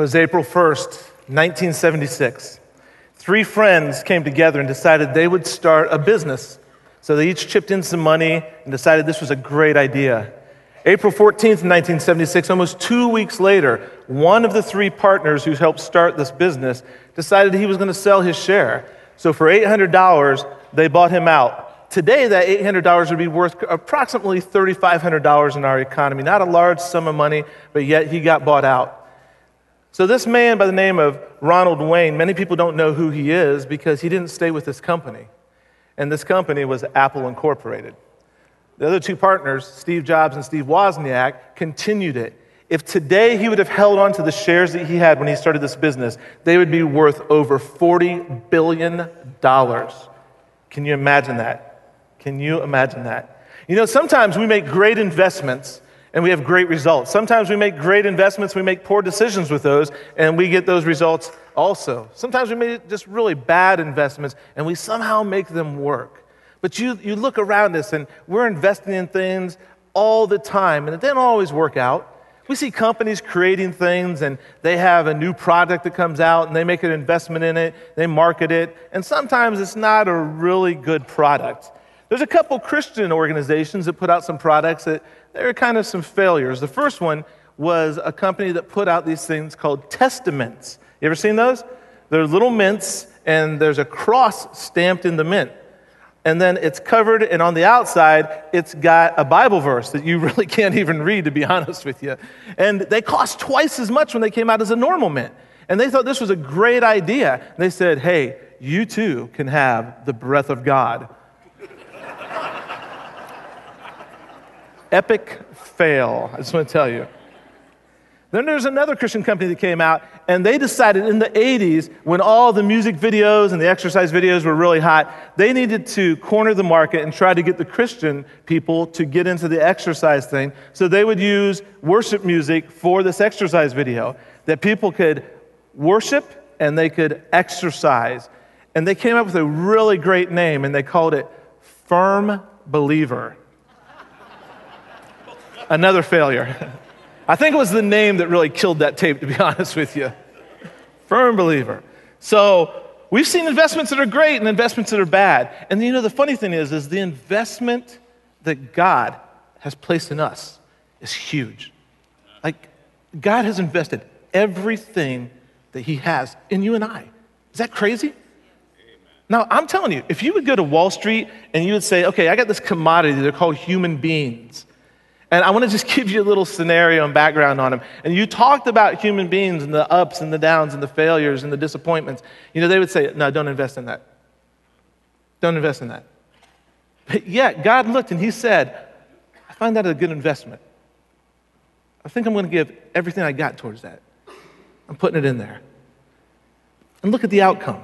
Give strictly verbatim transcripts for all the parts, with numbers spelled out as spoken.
was April first, nineteen seventy-six. Three friends came together and decided they would start a business. So they each chipped in some money and decided this was a great idea. April fourteenth, nineteen seventy-six, almost two weeks later, one of the three partners who helped start this business decided he was going to sell his share. So for eight hundred dollars, they bought him out. Today, that eight hundred dollars would be worth approximately three thousand five hundred dollars in our economy. Not a large sum of money, but yet he got bought out. So this man by the name of Ronald Wayne, many people don't know who he is because he didn't stay with this company. And this company was Apple Incorporated. The other two partners, Steve Jobs and Steve Wozniak, continued it. If today he would have held on to the shares that he had when he started this business, they would be worth over forty billion dollars. Can you imagine that? Can you imagine that? You know, sometimes we make great investments and we have great results. Sometimes we make great investments, we make poor decisions with those, and we get those results also. Sometimes we make just really bad investments, and we somehow make them work. But you, you look around us, and we're investing in things all the time, and it doesn't always work out. We see companies creating things, and they have a new product that comes out, and they make an investment in it, they market it, and sometimes it's not a really good product. There's a couple Christian organizations that put out some products that there are kind of some failures. The first one was a company that put out these things called Testaments. You ever seen those? They're little mints, and there's a cross stamped in the mint. And then it's covered, and on the outside, it's got a Bible verse that you really can't even read, to be honest with you. And they cost twice as much when they came out as a normal mint. And they thought this was a great idea. They said, hey, you too can have the breath of God. Epic fail, I just want to tell you. Then there's another Christian company that came out, and they decided in the eighties, when all the music videos and the exercise videos were really hot, they needed to corner the market and try to get the Christian people to get into the exercise thing. So they would use worship music for this exercise video, that people could worship and they could exercise. And they came up with a really great name, and they called it Firm Believer. Another failure. I think it was the name that really killed that tape, to be honest with you. Firm Believer. So we've seen investments that are great and investments that are bad. And you know, the funny thing is, is the investment that God has placed in us is huge. Like, God has invested everything that he has in you and I. Is that crazy? Now, I'm telling you, if you would go to Wall Street and you would say, okay, I got this commodity, they're called human beings. And I want to just give you a little scenario and background on them. And you talked about human beings and the ups and the downs and the failures and the disappointments. You know, they would say, no, don't invest in that. Don't invest in that. But yet, God looked and he said, I find that a good investment. I think I'm going to give everything I got towards that. I'm putting it in there. And look at the outcome.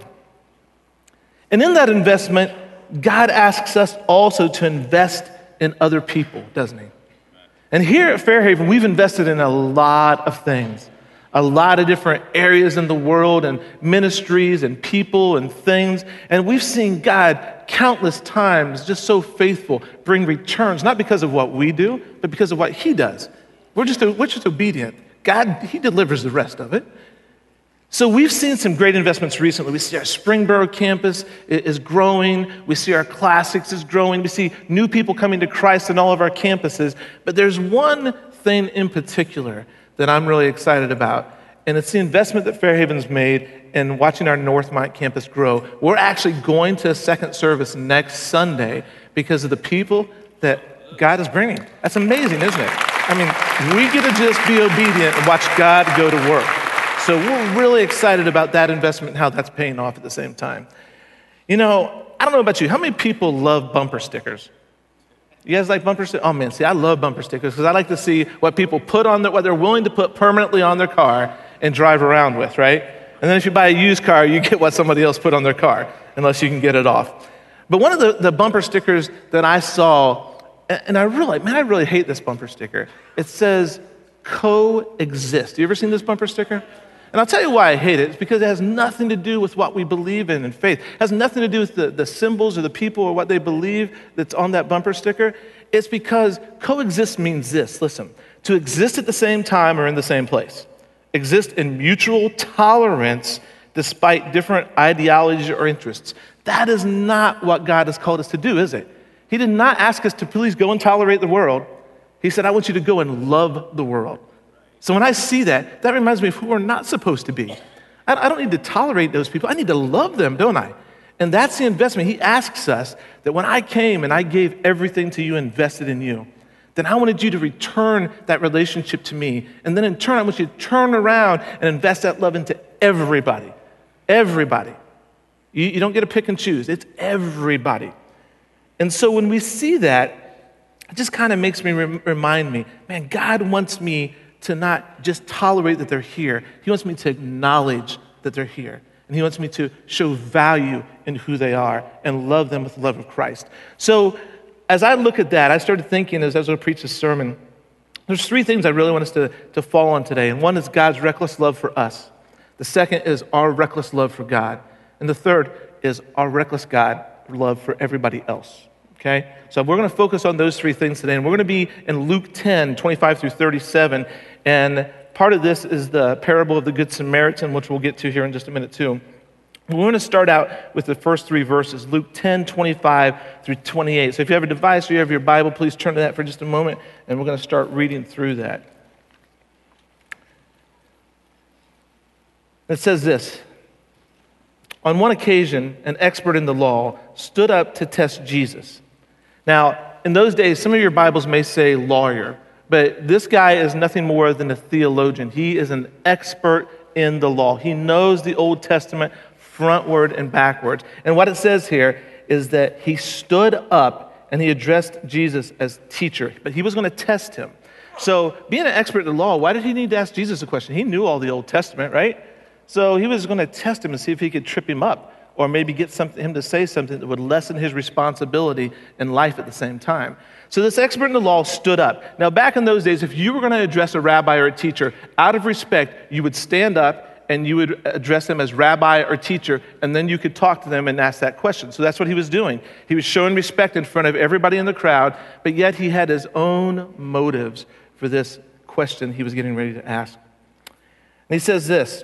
And in that investment, God asks us also to invest in other people, doesn't he? And here at Fairhaven, we've invested in a lot of things, a lot of different areas in the world and ministries and people and things. And we've seen God countless times, just so faithful, bring returns, not because of what we do, but because of what he does. We're just, we're just obedient. God, he delivers the rest of it. So we've seen some great investments recently. We see our Springboro campus is growing. We see our classics is growing. We see new people coming to Christ in all of our campuses. But there's one thing in particular that I'm really excited about, and it's the investment that Fairhaven's made in watching our Northmont campus grow. We're actually going to a second service next Sunday because of the people that God is bringing. That's amazing, isn't it? I mean, we get to just be obedient and watch God go to work. So we're really excited about that investment and how that's paying off at the same time. You know, I don't know about you. How many people love bumper stickers? You guys like bumper stickers? Oh man, see, I love bumper stickers because I like to see what people put on their, what they're willing to put permanently on their car and drive around with, right? And then if you buy a used car, you get what somebody else put on their car, unless you can get it off. But one of the, the bumper stickers that I saw, and I really, man, I really hate this bumper sticker. It says, coexist. You ever seen this bumper sticker? And I'll tell you why I hate it. It's because it has nothing to do with what we believe in in faith. It has nothing to do with the, the symbols or the people or what they believe that's on that bumper sticker. It's because coexist means this. Listen, to exist at the same time or in the same place. exist in mutual tolerance despite different ideologies or interests. That is not what God has called us to do, is it? He did not ask us to please go and tolerate the world. He said, I want you to go and love the world. So when I see that, that reminds me of who we're not supposed to be. I don't need to tolerate those people. I need to love them, don't I? And that's the investment. He asks us that when I came and I gave everything to you, invested in you, then I wanted you to return that relationship to me. And then in turn, I want you to turn around and invest that love into everybody. Everybody. You, you don't get to pick and choose. It's everybody. And so when we see that, it just kind of makes me re- remind me, man, God wants me to not just tolerate that they're here. He wants me to acknowledge that they're here. And he wants me to show value in who they are and love them with the love of Christ. So as I look at that, I started thinking as I was going to preach this sermon, there's three things I really want us to, to fall on today. And one is God's reckless love for us. The second is our reckless love for God. And the third is our reckless God love for everybody else. Okay? So we're going to focus on those three things today. And we're going to be in Luke ten, twenty-five through thirty-seven. And part of this is the parable of the Good Samaritan, which we'll get to here in just a minute too. We're going to start out with the first three verses, Luke ten, twenty-five through twenty-eight. So if you have a device or you have your Bible, please turn to that for just a moment, and we're going to start reading through that. It says this: on one occasion, an expert in the law stood up to test Jesus. Now, in those days, some of your Bibles may say lawyer, but this guy is nothing more than a theologian. He is an expert in the law. He knows the Old Testament frontward and backwards. And what it says here is that he stood up and he addressed Jesus as teacher, but he was going to test him. So being an expert in the law, why did he need to ask Jesus a question? He knew all the Old Testament, right? So he was going to test him and see if he could trip him up or maybe get something, him to say something that would lessen his responsibility in life at the same time. So this expert in the law stood up. Now, back in those days, if you were going to address a rabbi or a teacher, out of respect, you would stand up and you would address them as rabbi or teacher, and then you could talk to them and ask that question. So that's what he was doing. He was showing respect in front of everybody in the crowd, but yet he had his own motives for this question he was getting ready to ask. And he says this: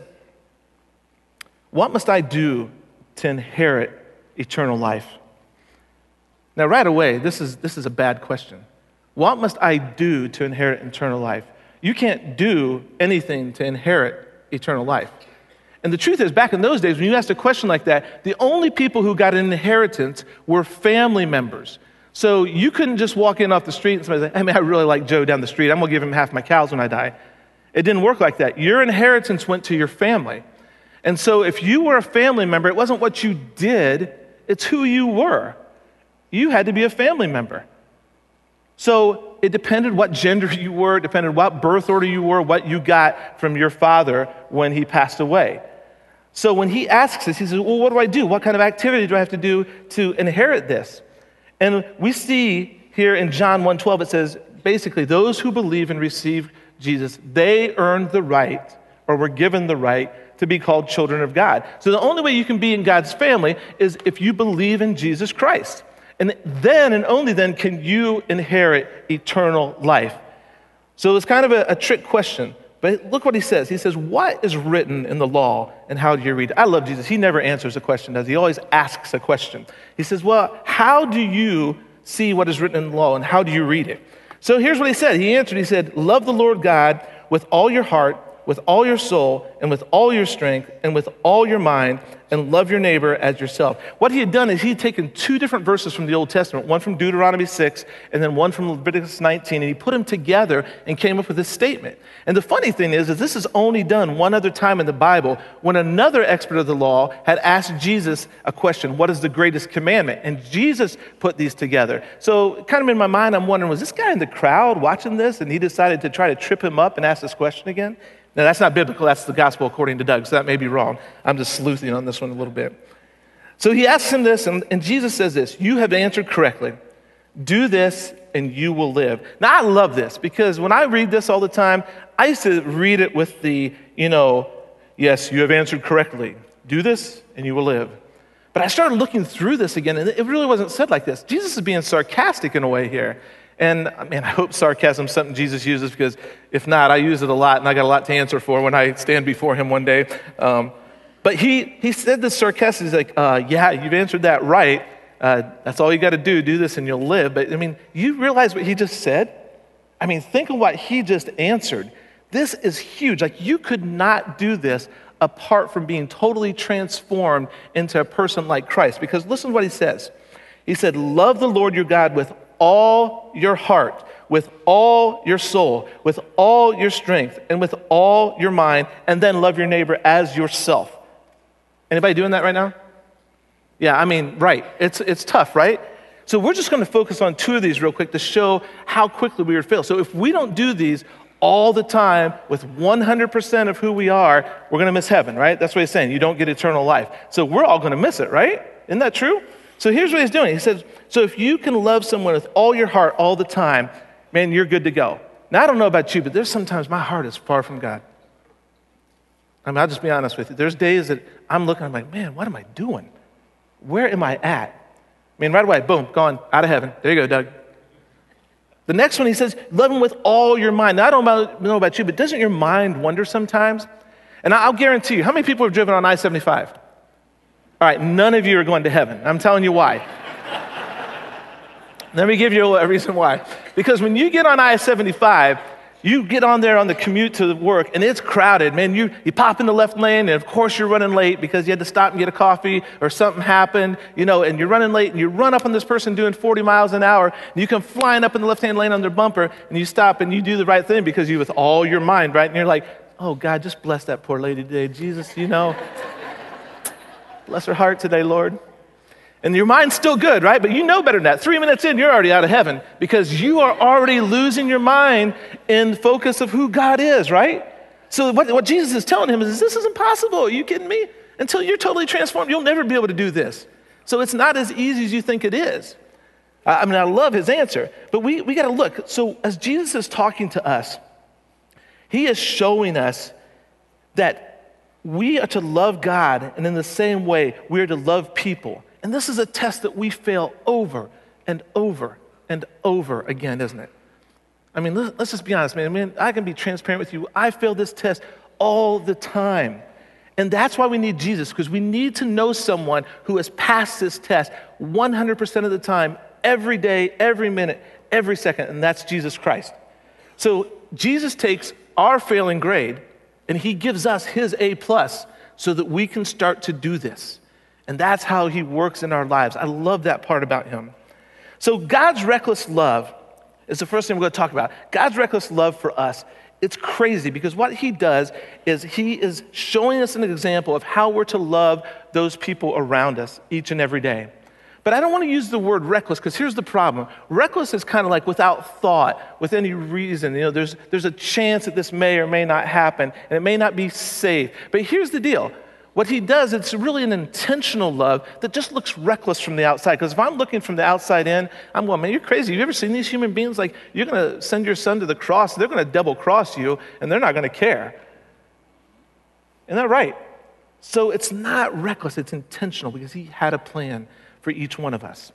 what must I do to inherit eternal life? Now, right away, this is this is a bad question. What must I do to inherit eternal life? You can't do anything to inherit eternal life. And the truth is, back in those days, when you asked a question like that, the only people who got an inheritance were family members. So you couldn't just walk in off the street and somebody say, hey, man, I really like Joe down the street. I'm going to give him half my cows when I die. It didn't work like that. Your inheritance went to your family. And so if you were a family member, it wasn't what you did, it's who you were. You had to be a family member. So it depended what gender you were, it depended what birth order you were, what you got from your father when he passed away. So when he asks us, he says, well, what do I do? What kind of activity do I have to do to inherit this? And we see here in John one twelve, it says, basically, those who believe and receive Jesus, they earned the right, or were given the right, to be called children of God. So the only way you can be in God's family is if you believe in Jesus Christ. And then and only then can you inherit eternal life. So it's kind of a, a trick question. But look what he says. He says, what is written in the law and how do you read it? I love Jesus. He never answers a question, does he? He always asks a question. He says, well, how do you see what is written in the law and how do you read it? So here's what he said. He answered, he said, love the Lord God with all your heart, with all your soul, and with all your strength, and with all your mind, and love your neighbor as yourself. What he had done is he had taken two different verses from the Old Testament, one from Deuteronomy six, and then one from Leviticus nineteen, and he put them together and came up with this statement. And the funny thing is, is this is only done one other time in the Bible when another expert of the law had asked Jesus a question, what is the greatest commandment? And Jesus put these together. So kind of in my mind, I'm wondering, was this guy in the crowd watching this, and he decided to try to trip him up and ask this question again? Now, that's not biblical. That's the gospel according to Doug, so that may be wrong. I'm just sleuthing on this one a little bit. So he asks him this, and, and Jesus says this, you have answered correctly. Do this, and you will live. Now, I love this, because when I read this all the time, I used to read it with the, you know, yes, you have answered correctly. Do this, and you will live. But I started looking through this again, and it really wasn't said like this. Jesus is being sarcastic in a way here. And I mean, I hope sarcasm is something Jesus uses, because if not, I use it a lot, and I got a lot to answer for when I stand before him one day. Um, but he he said this sarcastic. He's like, uh, yeah, you've answered that right. Uh, that's all you got to do. Do this and you'll live. But I mean, you realize what he just said? I mean, think of what he just answered. This is huge. Like, you could not do this apart from being totally transformed into a person like Christ. Because listen to what he says. He said, love the Lord your God with all your heart, with all your soul, with all your strength, and with all your mind, and then love your neighbor as yourself. Anybody doing that right now? Yeah, I mean, right. It's it's tough, right? So we're just going to focus on two of these real quick to show how quickly we would fail. So if we don't do these all the time with one hundred percent of who we are, we're going to miss heaven, right? That's what he's saying. You don't get eternal life. So we're all going to miss it, right? Isn't that true? So here's what he's doing. He says, so if you can love someone with all your heart all the time, man, you're good to go. Now, I don't know about you, but there's sometimes my heart is far from God. I mean, I'll just be honest with you. There's days that I'm looking, I'm like, man, what am I doing? Where am I at? I mean, right away, boom, gone, out of heaven. There you go, Doug. The next one, he says, love him with all your mind. Now, I don't know about you, but doesn't your mind wander sometimes? And I'll guarantee you, how many people have driven on I seventy-five? All right, none of you are going to heaven. I'm telling you why. Let me give you a reason why. Because when you get on I seventy-five, you get on there on the commute to work, and it's crowded, man. You, you pop in the left lane, and of course you're running late because you had to stop and get a coffee or something happened, you know, and you're running late, and you run up on this person doing forty miles an hour, and you come flying up in the left-hand lane on their bumper, and you stop and you do the right thing because you with all your mind, right? And you're like, oh, God, just bless that poor lady today. Jesus, you know, bless her heart today, Lord. And your mind's still good, right? But you know better than that. Three minutes in, you're already out of heaven because you are already losing your mind in focus of who God is, right? So what, what Jesus is telling him is, this is impossible. Are you kidding me? Until you're totally transformed, you'll never be able to do this. So it's not as easy as you think it is. I mean, I love his answer, but we, we got to look. So as Jesus is talking to us, he is showing us that we are to love God, and in the same way, we are to love people. And this is a test that we fail over and over and over again, isn't it? I mean, let's, let's just be honest, man. I mean, I can be transparent with you. I fail this test all the time. And that's why we need Jesus, because we need to know someone who has passed this test one hundred percent of the time, every day, every minute, every second, and that's Jesus Christ. So Jesus takes our failing grade, and he gives us his A plus so that we can start to do this. And that's how he works in our lives. I love that part about him. So God's reckless love is the first thing we're going to talk about. God's reckless love for us, it's crazy because what he does is he is showing us an example of how we're to love those people around us each and every day. But I don't want to use the word reckless because here's the problem. Reckless is kind of like without thought, with any reason. You know, there's, there's a chance that this may or may not happen, and it may not be safe. But here's the deal. What he does, it's really an intentional love that just looks reckless from the outside. Because if I'm looking from the outside in, I'm going, man, you're crazy. You ever seen these human beings? Like, you're going to send your son to the cross, they're going to double cross you, and they're not going to care. Isn't that right? So it's not reckless, it's intentional because he had a plan for each one of us.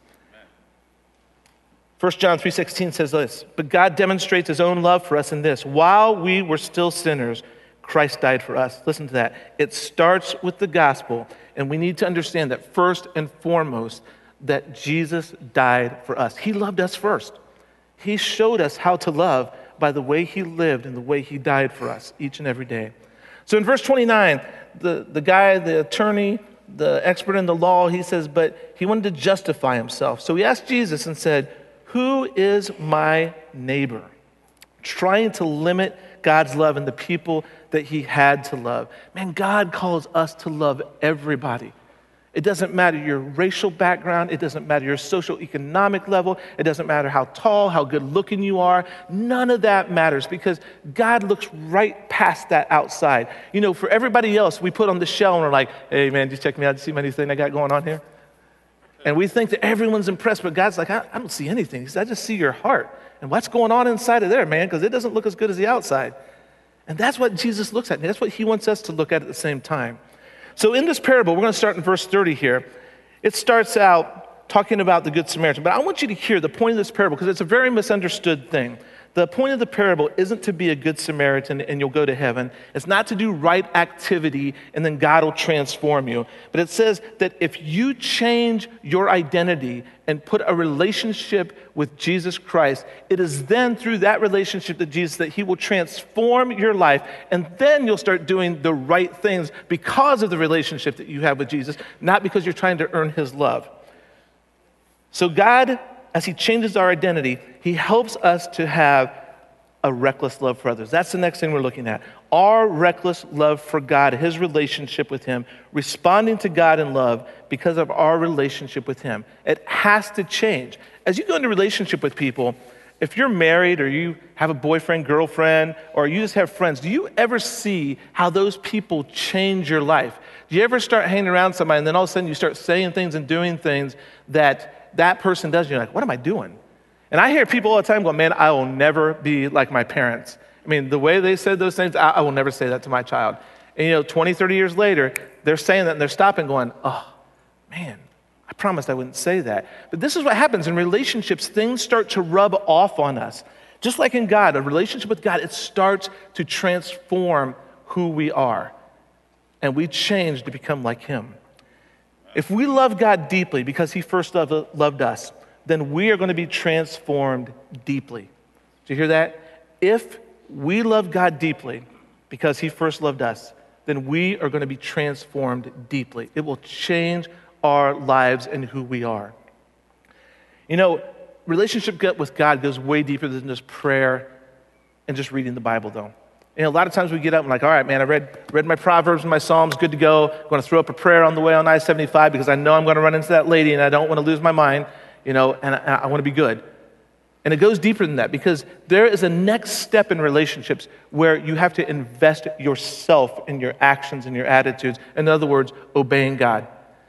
First John three sixteen says this, but God demonstrates his own love for us in this. While we were still sinners, Christ died for us. Listen to that. It starts with the gospel, and we need to understand that first and foremost, that Jesus died for us. He loved us first. He showed us how to love by the way he lived and the way he died for us each and every day. So in verse twenty-nine, the, the guy, the attorney, the expert in the law, he says, but he wanted to justify himself. So he asked Jesus and said, who is my neighbor? Trying to limit God's love and the people that he had to love. Man, God calls us to love everybody. It doesn't matter your racial background. It doesn't matter your socioeconomic level. It doesn't matter how tall, how good looking you are. None of that matters because God looks right past that outside. You know, for everybody else, we put on the shell and we're like, hey man, just check me out. See my new thing I got going on here? And we think that everyone's impressed, but God's like, I, I don't see anything. He says, I just see your heart. And what's going on inside of there, man? Because it doesn't look as good as the outside. And that's what Jesus looks at. And that's what he wants us to look at at the same time. So in this parable, we're going to start in verse thirty here. It starts out talking about the Good Samaritan, but I want you to hear the point of this parable because it's a very misunderstood thing. The point of the parable isn't to be a good Samaritan and you'll go to heaven. It's not to do right activity and then God will transform you. But it says that if you change your identity and put a relationship with Jesus Christ, it is then through that relationship to Jesus that he will transform your life, and then you'll start doing the right things because of the relationship that you have with Jesus, not because you're trying to earn his love. So God, as he changes our identity, he helps us to have a reckless love for others. That's the next thing we're looking at. Our reckless love for God, his relationship with him, responding to God in love because of our relationship with him. It has to change. As you go into relationship with people, if you're married or you have a boyfriend, girlfriend, or you just have friends, do you ever see how those people change your life? Do you ever start hanging around somebody and then all of a sudden you start saying things and doing things that that person does? You're like, what am I doing? And I hear people all the time go, man, I will never be like my parents. I mean, the way they said those things, I, I will never say that to my child. And you know, twenty, thirty years later, they're saying that and they're stopping going, oh, man, I promised I wouldn't say that. But this is what happens in relationships. Things start to rub off on us. Just like in God, a relationship with God, it starts to transform who we are. And we change to become like him. If we love God deeply because he first loved, loved us, then we are going to be transformed deeply. Do you hear that? If we love God deeply because he first loved us, then we are going to be transformed deeply. It will change our lives and who we are. You know, relationship with God goes way deeper than just prayer and just reading the Bible, though. You know, a lot of times we get up and like, all right, man, I read read my Proverbs and my Psalms, good to go. I'm going to throw up a prayer on the way on I seventy-five because I know I'm going to run into that lady and I don't want to lose my mind, you know, and I, I want to be good. And it goes deeper than that because there is a next step in relationships where you have to invest yourself in your actions and your attitudes. In other words, obeying God.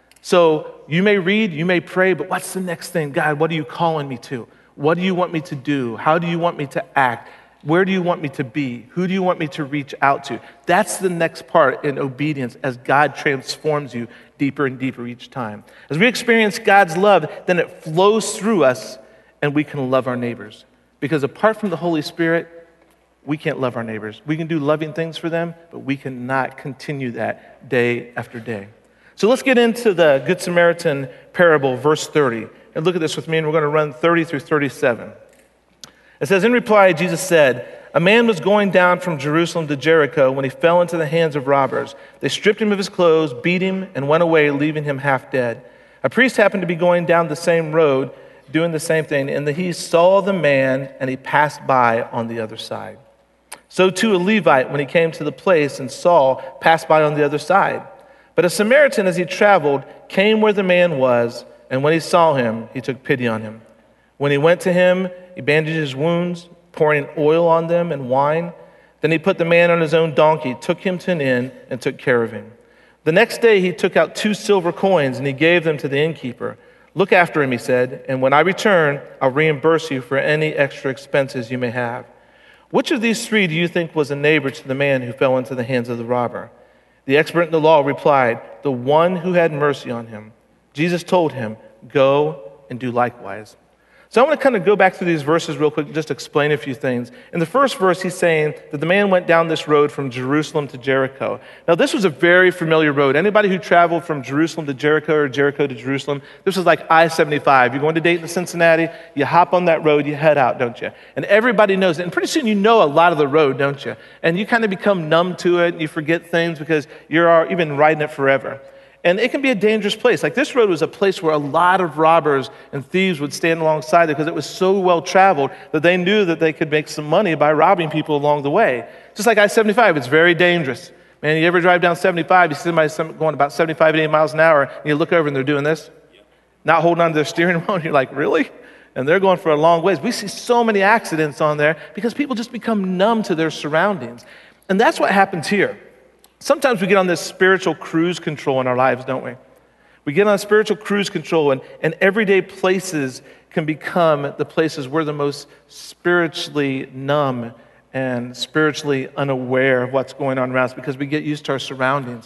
So you may read, you may pray, but what's the next thing? God, what are you calling me to? What do you want me to do? How do you want me to act? Where do you want me to be? Who do you want me to reach out to? That's the next part in obedience as God transforms you deeper and deeper each time. As we experience God's love, then it flows through us and we can love our neighbors. Because apart from the Holy Spirit, we can't love our neighbors. We can do loving things for them, but we cannot continue that day after day. So let's get into the Good Samaritan parable, verse thirty. And look at this with me, and we're going to run thirty through thirty-seven. It says, in reply, Jesus said, a man was going down from Jerusalem to Jericho when he fell into the hands of robbers. They stripped him of his clothes, beat him, and went away, leaving him half dead. A priest happened to be going down the same road, doing the same thing, and he saw the man, and he passed by on the other side. So too a Levite, when he came to the place and saw, passed by on the other side. But a Samaritan, as he traveled, came where the man was, and when he saw him, he took pity on him. When he went to him, he bandaged his wounds, pouring oil on them and wine. Then he put the man on his own donkey, took him to an inn, and took care of him. The next day he took out two silver coins, and he gave them to the innkeeper. Look after him, he said, and when I return, I'll reimburse you for any extra expenses you may have. Which of these three do you think was a neighbor to the man who fell into the hands of the robber? The expert in the law replied, the one who had mercy on him. Jesus told him, go and do likewise. So I want to kind of go back through these verses real quick, just explain a few things. In the first verse, he's saying that the man went down this road from Jerusalem to Jericho. Now, this was a very familiar road. Anybody who traveled from Jerusalem to Jericho or Jericho to Jerusalem, this was like I seventy-five. You're going to Dayton to Cincinnati, you hop on that road, you head out, don't you? And everybody knows it. And pretty soon you know a lot of the road, don't you? And you kind of become numb to it, and you forget things because you're you've been riding it forever. And it can be a dangerous place. Like this road was a place where a lot of robbers and thieves would stand alongside it because it was so well traveled that they knew that they could make some money by robbing people along the way. Just like I seventy-five, it's very dangerous. Man, you ever drive down seventy-five, you see somebody going about seventy-five, eighty miles an hour, and you look over and they're doing this, not holding on to their steering wheel, and you're like, really? And they're going for a long ways. We see so many accidents on there because people just become numb to their surroundings. And that's what happens here. Sometimes we get on this spiritual cruise control in our lives, don't we? We get on spiritual cruise control, and, and everyday places can become the places we're the most spiritually numb and spiritually unaware of what's going on around us because we get used to our surroundings.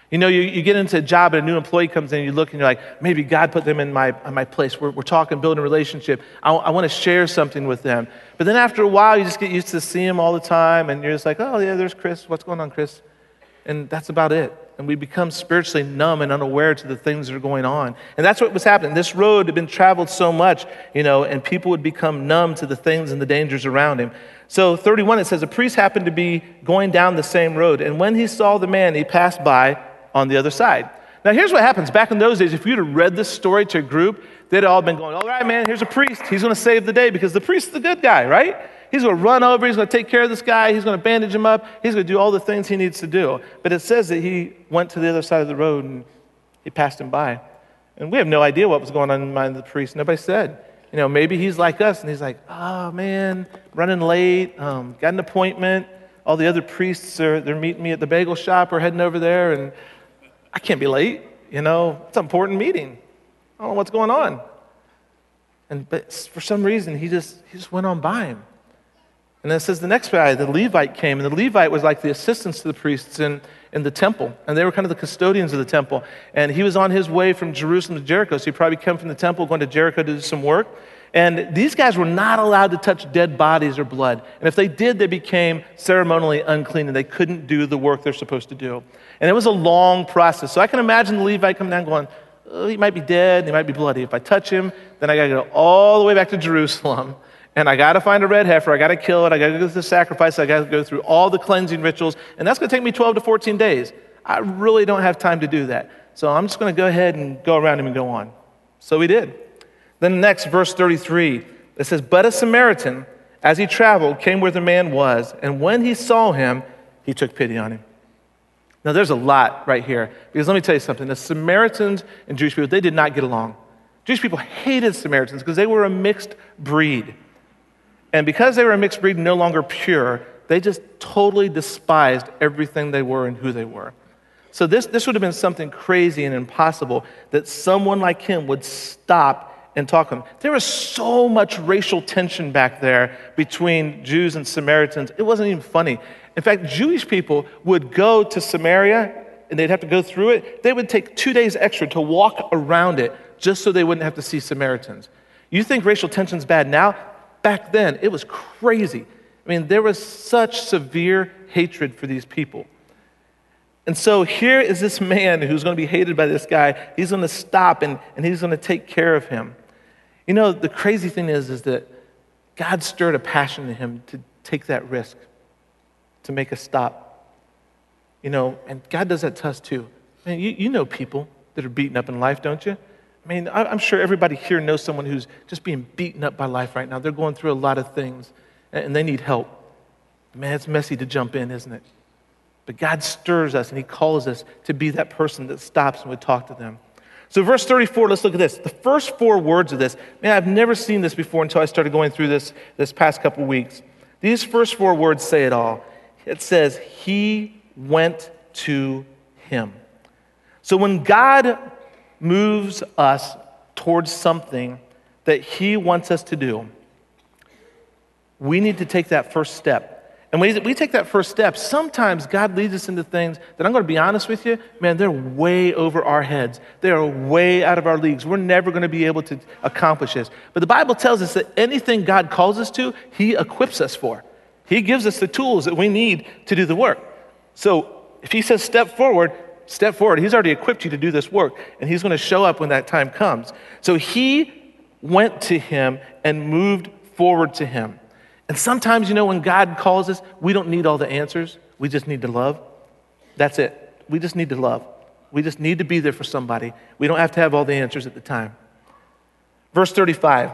You know, you, you get into a job and a new employee comes in and you look and you're like, maybe God put them in my, in my place. We're, we're talking, building a relationship. I, I want to share something with them. But then after a while, you just get used to seeing them all the time and you're just like, oh yeah, there's Chris. What's going on, Chris? And that's about it. And we become spiritually numb and unaware to the things that are going on. And that's what was happening. This road had been traveled so much, you know, and people would become numb to the things and the dangers around him. So thirty-one, it says, a priest happened to be going down the same road. And when he saw the man, he passed by on the other side. Now, here's what happens. Back in those days, if you'd have read this story to a group, they'd all been going, all right, man, here's a priest. He's going to save the day because the priest's the good guy, right? He's going to run over. He's going to take care of this guy. He's going to bandage him up. He's going to do all the things he needs to do. But it says that he went to the other side of the road and he passed him by. And we have no idea what was going on in the mind of the priest. Nobody said. You know, maybe he's like us and he's like, oh, man, running late, um, got an appointment. All the other priests, are they're meeting me at the bagel shop or heading over there, and I can't be late. You know, it's an important meeting. I don't know what's going on. And but for some reason, he just he just went on by him. And then it says the next guy, the Levite came, and the Levite was like the assistants to the priests in, in the temple. And they were kind of the custodians of the temple. And he was on his way from Jerusalem to Jericho. So he probably come from the temple, going to Jericho to do some work. And these guys were not allowed to touch dead bodies or blood. And if they did, they became ceremonially unclean, and they couldn't do the work they're supposed to do. And it was a long process. So I can imagine the Levite coming down going, oh, he might be dead, he might be bloody. If I touch him, then I got to go all the way back to Jerusalem. And I got to find a red heifer, I got to kill it, I got to go through the sacrifice, I got to go through all the cleansing rituals, and that's going to take me twelve to fourteen days. I really don't have time to do that. So I'm just going to go ahead and go around him and go on. So he did. Then next, verse thirty-three, it says, but a Samaritan, as he traveled, came where the man was, and when he saw him, he took pity on him. Now there's a lot right here, because let me tell you something. The Samaritans and Jewish people, they did not get along. Jewish people hated Samaritans because they were a mixed breed. And because they were a mixed breed, no longer pure, they just totally despised everything they were and who they were. So this, this would have been something crazy and impossible that someone like him would stop and talk to him. There was so much racial tension back there between Jews and Samaritans. It wasn't even funny. In fact, Jewish people would go to Samaria and they'd have to go through it. They would take two days extra to walk around it just so they wouldn't have to see Samaritans. You think racial tension's bad now? Back then, it was crazy. I mean, there was such severe hatred for these people. And so here is this man who's going to be hated by this guy. He's going to stop and, and he's going to take care of him. You know, the crazy thing is, is that God stirred a passion in him to take that risk, to make a stop. You know, and God does that to us too. Man, you, you know people that are beaten up in life, don't you? I mean, I'm sure everybody here knows someone who's just being beaten up by life right now. They're going through a lot of things, and they need help. Man, it's messy to jump in, isn't it? But God stirs us, and he calls us to be that person that stops and would talk to them. So verse thirty-four, let's look at this. The first four words of this, man, I've never seen this before until I started going through this this past couple weeks. These first four words say it all. It says, he went to him. So when God moves us towards something that he wants us to do, we need to take that first step. And when we take that first step, sometimes God leads us into things that, I'm going to be honest with you, man, they're way over our heads. They are way out of our leagues. We're never going to be able to accomplish this. But the Bible tells us that anything God calls us to, he equips us for. He gives us the tools that we need to do the work. So if he says step forward, step forward. He's already equipped you to do this work, and he's going to show up when that time comes. So he went to him and moved forward to him. And sometimes, you know, when God calls us, we don't need all the answers. We just need to love. That's it. We just need to love. We just need to be there for somebody. We don't have to have all the answers at the time. Verse thirty-five.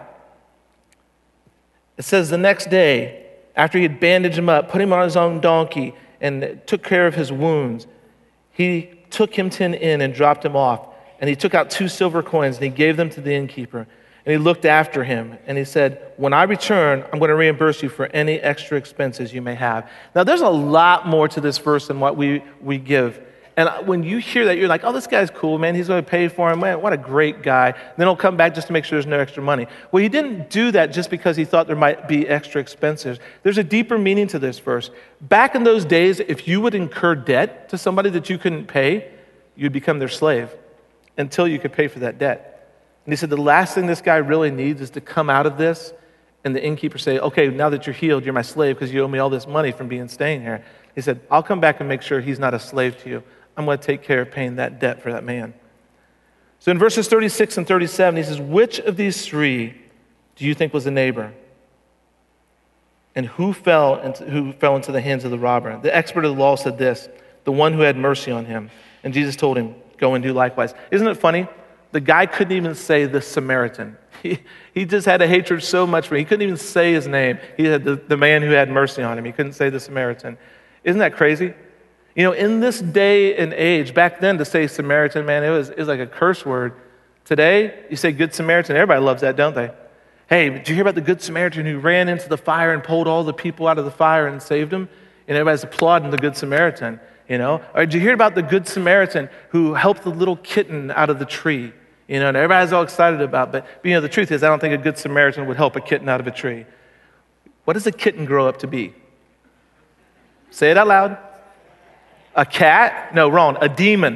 It says, the next day, after he had bandaged him up, put him on his own donkey, and took care of his wounds, he took him to an inn and dropped him off. And he took out two silver coins, and he gave them to the innkeeper. And he looked after him, and he said, when I return, I'm going to reimburse you for any extra expenses you may have. Now, there's a lot more to this verse than what we, we give. And when you hear that, you're like, oh, this guy's cool, man. He's going to pay for him. Man, what a great guy. Then he'll come back just to make sure there's no extra money. Well, he didn't do that just because he thought there might be extra expenses. There's a deeper meaning to this verse. Back in those days, if you would incur debt to somebody that you couldn't pay, you'd become their slave until you could pay for that debt. And he said, the last thing this guy really needs is to come out of this and the innkeeper say, okay, now that you're healed, you're my slave because you owe me all this money from being staying here. He said, I'll come back and make sure he's not a slave to you. I'm going to take care of paying that debt for that man. So in verses thirty-six and thirty-seven, he says, which of these three do you think was a neighbor? And who fell into, who fell into the hands of the robber? The expert of the law said this, the one who had mercy on him. And Jesus told him, go and do likewise. Isn't it funny? The guy couldn't even say the Samaritan. He, he just had a hatred so much for him. He couldn't even say his name. He had the, the man who had mercy on him. He couldn't say the Samaritan. Isn't that crazy? You know, in this day and age, back then to say Samaritan, man, it was, it was like a curse word. Today, you say Good Samaritan. Everybody loves that, don't they? Hey, did you hear about the Good Samaritan who ran into the fire and pulled all the people out of the fire and saved them? And everybody's applauding the Good Samaritan, you know? Or did you hear about the Good Samaritan who helped the little kitten out of the tree? You know, and everybody's all excited about, but, but you know, the truth is, I don't think a Good Samaritan would help a kitten out of a tree. What does a kitten grow up to be? Say it out loud. A cat? No, wrong. A demon.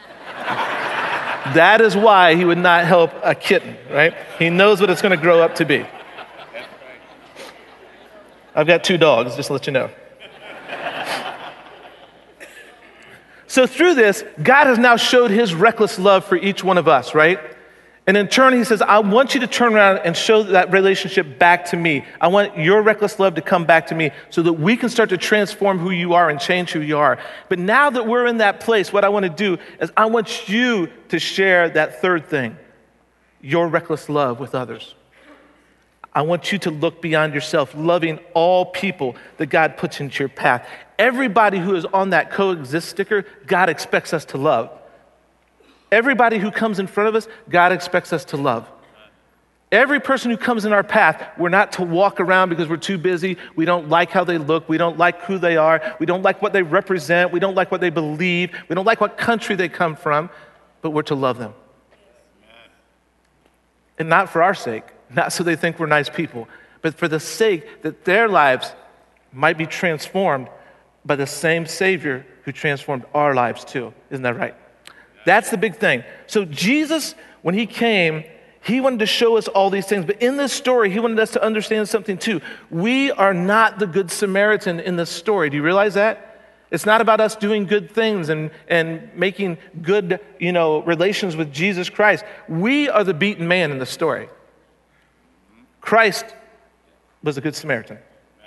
That is why he would not help a kitten, right? He knows what it's going to grow up to be. I've got two dogs, just to let you know. So through this, God has now showed his reckless love for each one of us, right? And in turn, he says, I want you to turn around and show that relationship back to me. I want your reckless love to come back to me so that we can start to transform who you are and change who you are. But now that we're in that place, what I want to do is I want you to share that third thing, your reckless love with others. I want you to look beyond yourself, loving all people that God puts into your path. Everybody who is on that coexist sticker, God expects us to love. Everybody who comes in front of us, God expects us to love. Every person who comes in our path, we're not to walk around because we're too busy. We don't like how they look. We don't like who they are. We don't like what they represent. We don't like what they believe. We don't like what country they come from, but we're to love them. And not for our sake, not so they think we're nice people, but for the sake that their lives might be transformed by the same Savior who transformed our lives too. Isn't that right? That's the big thing. So Jesus, when he came, he wanted to show us all these things. But in this story, he wanted us to understand something too. We are not the Good Samaritan in this story. Do you realize that? It's not about us doing good things and, and making good, you know, relations with Jesus Christ. We are the beaten man in the story. Christ was a Good Samaritan.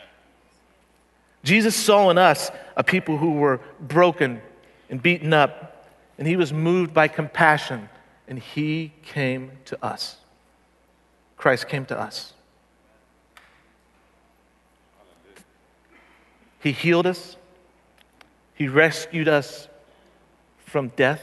Jesus saw in us a people who were broken and beaten up, and he was moved by compassion, and he came to us. Christ came to us. He healed us. He rescued us from death.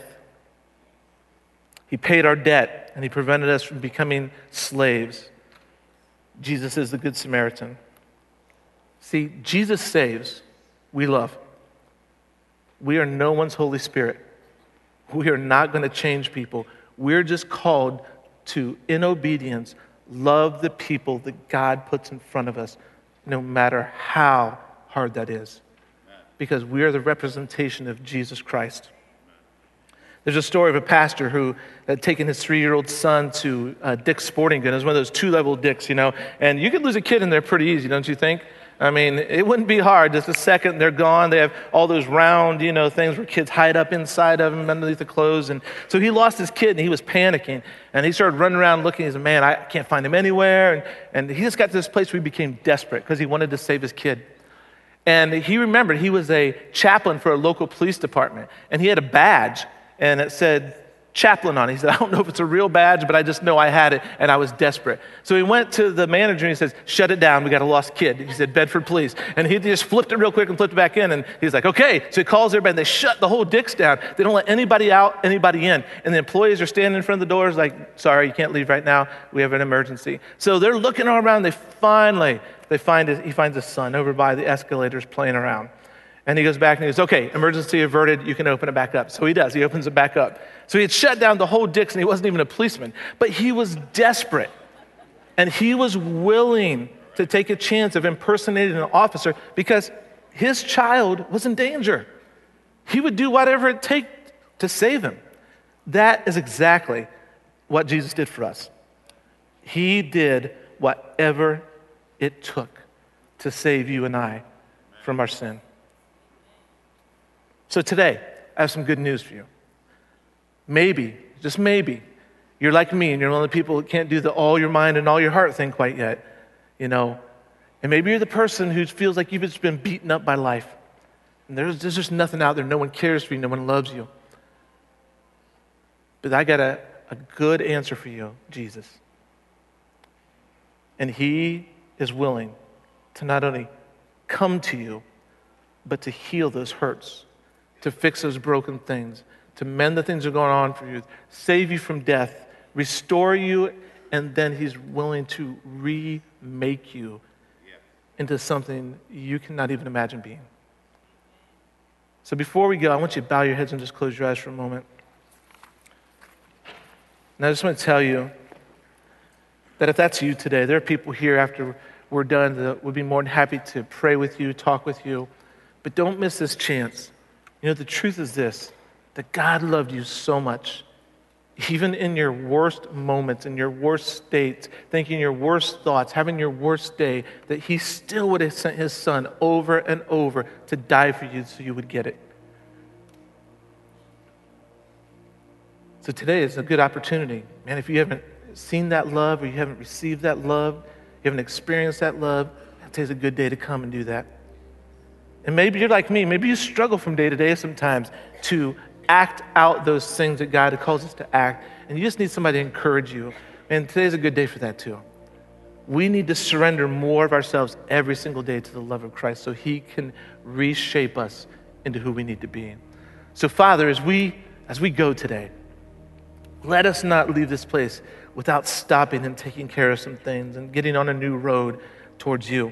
He paid our debt, and he prevented us from becoming slaves. Jesus is the Good Samaritan. See, Jesus saves, we love. We are no one's Holy Spirit. We are not going to change people. We're just called to, in obedience, love the people that God puts in front of us, no matter how hard that is. Because we are the representation of Jesus Christ. There's a story of a pastor who had taken his three-year-old son to uh, Dick's Sporting Goods. It was one of those two-level Dick's, you know. And you could lose a kid in there pretty easy, don't you think? I mean, it wouldn't be hard. Just a second, they're gone. They have all those round, you know, things where kids hide up inside of them underneath the clothes. And so he lost his kid, and he was panicking. And he started running around looking. He said, man, I can't find him anywhere. And, and he just got to this place where he became desperate because he wanted to save his kid. And he remembered he was a chaplain for a local police department. And he had a badge, and it said chaplain on it. He said, I don't know if it's a real badge, but I just know I had it, and I was desperate. So he went to the manager, and he says, shut it down. We got a lost kid. He said, Bedford Police. And he just flipped it real quick and flipped it back in, and he's like, okay. So he calls everybody, and they shut the whole Dick's down. They don't let anybody out, anybody in. And the employees are standing in front of the doors like, sorry, you can't leave right now. We have an emergency. So they're looking all around. They finally, they find his, he finds his son over by the escalators playing around. And he goes back and he goes, okay, emergency averted, you can open it back up. So he does, he opens it back up. So he had shut down the whole Dick's, and he wasn't even a policeman, but he was desperate. And he was willing to take a chance of impersonating an officer because his child was in danger. He would do whatever it take, to save him. That is exactly what Jesus did for us. He did whatever it took to save you and I from our sin. So today, I have some good news for you. Maybe, just maybe, you're like me and you're one of the people that can't do the all your mind and all your heart thing quite yet, you know. And maybe you're the person who feels like you've just been beaten up by life. And there's, there's just nothing out there. No one cares for you. No one loves you. But I got a, a good answer for you, Jesus. And he is willing to not only come to you, but to heal those hurts, to fix those broken things, to mend the things that are going on for you, save you from death, restore you, and then he's willing to remake you into something you cannot even imagine being. So before we go, I want you to bow your heads and just close your eyes for a moment. And I just want to tell you that if that's you today, there are people here after we're done that would be more than happy to pray with you, talk with you. But don't miss this chance. You know, the truth is this, that God loved you so much, even in your worst moments, in your worst states, thinking your worst thoughts, having your worst day, that he still would have sent his son over and over to die for you so you would get it. So today is a good opportunity. Man, if you haven't seen that love or you haven't received that love, you haven't experienced that love, today's a good day to come and do that. And maybe you're like me. Maybe you struggle from day to day sometimes to act out those things that God calls us to act. And you just need somebody to encourage you. And today's a good day for that too. We need to surrender more of ourselves every single day to the love of Christ so he can reshape us into who we need to be. So Father, as we, as we go today, let us not leave this place without stopping and taking care of some things and getting on a new road towards you.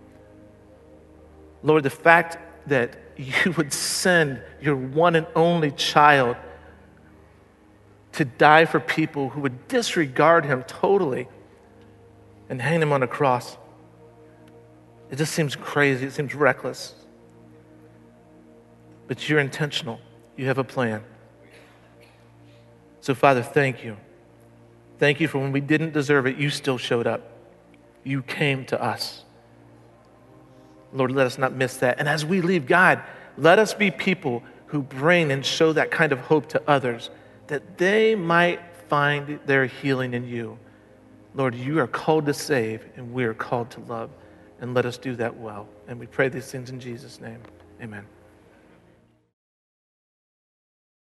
Lord, the fact that you would send your one and only child to die for people who would disregard him totally and hang him on a cross, it just seems crazy. It seems reckless. But you're intentional. You have a plan. So, Father, thank you. Thank you for when we didn't deserve it, you still showed up. You came to us. Lord, let us not miss that. And as we leave, God, let us be people who bring and show that kind of hope to others, that they might find their healing in you. Lord, you are called to save, and we are called to love. And let us do that well. And we pray these things in Jesus' name. Amen.